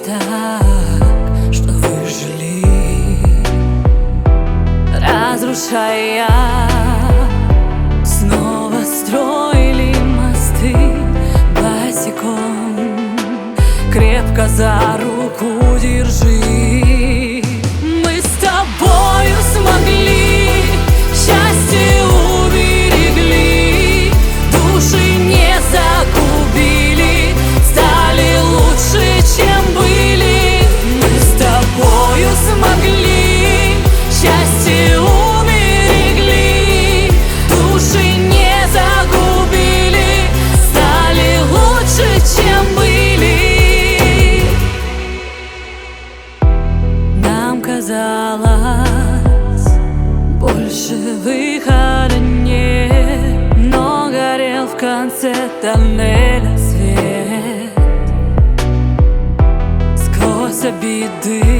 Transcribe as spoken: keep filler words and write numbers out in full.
так, что выжили, разрушая, снова строили мосты босиком. Крепко за руку держи. Мы с тобою смогли, счастье уберегли, души не загубили, стали лучше, чем были. Мы с тобою смогли, счастье уберегли, души не загубили, стали лучше, чем были. Нам казалось, больше выхода нет, но горел в конце тоннеля свет. Сквозь обиды